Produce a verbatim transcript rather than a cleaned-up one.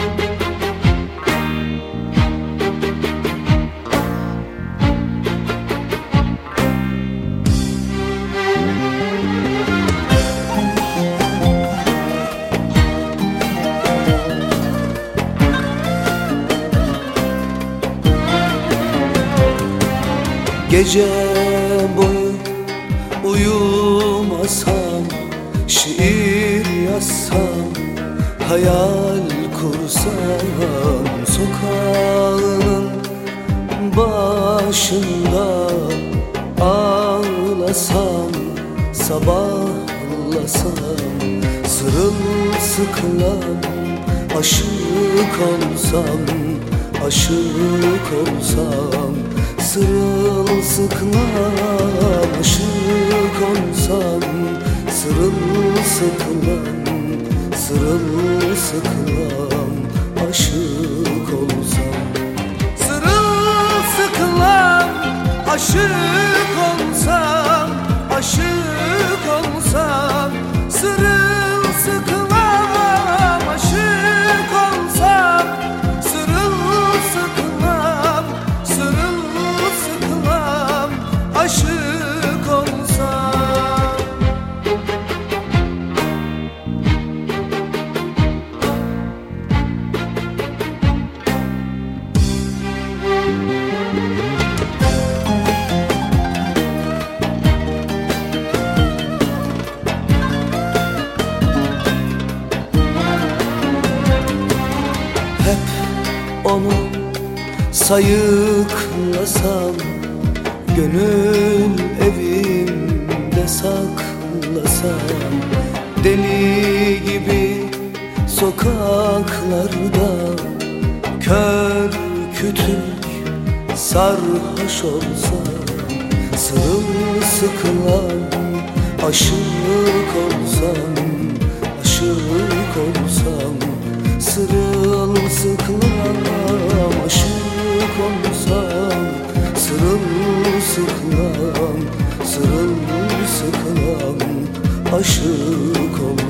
Gece boyu uyumasam, şiir yazsam, hayal kursam, sokağının başında ağlasam, sabahlasam, sırılsıklam aşık olsam, aşık olsam, sırılsıklam aşık olsam, sırılsıklam, sırılsıklam aşık olsam, sırılsıklam aşık olsam, aşık olsam, sırılsıklam aşık olsam, sırılsıklam, sırılsıklam aşık olsam. Hep onu sayıklasam, gönül evimde saklasam, deli gibi sokaklarda kör kütük sarhoş olsam, sırılsıklam aşık olsam, aşık olsam, sırılsıklam aşık olsam, sırılsıklam, sırılsıklam aşık olsam.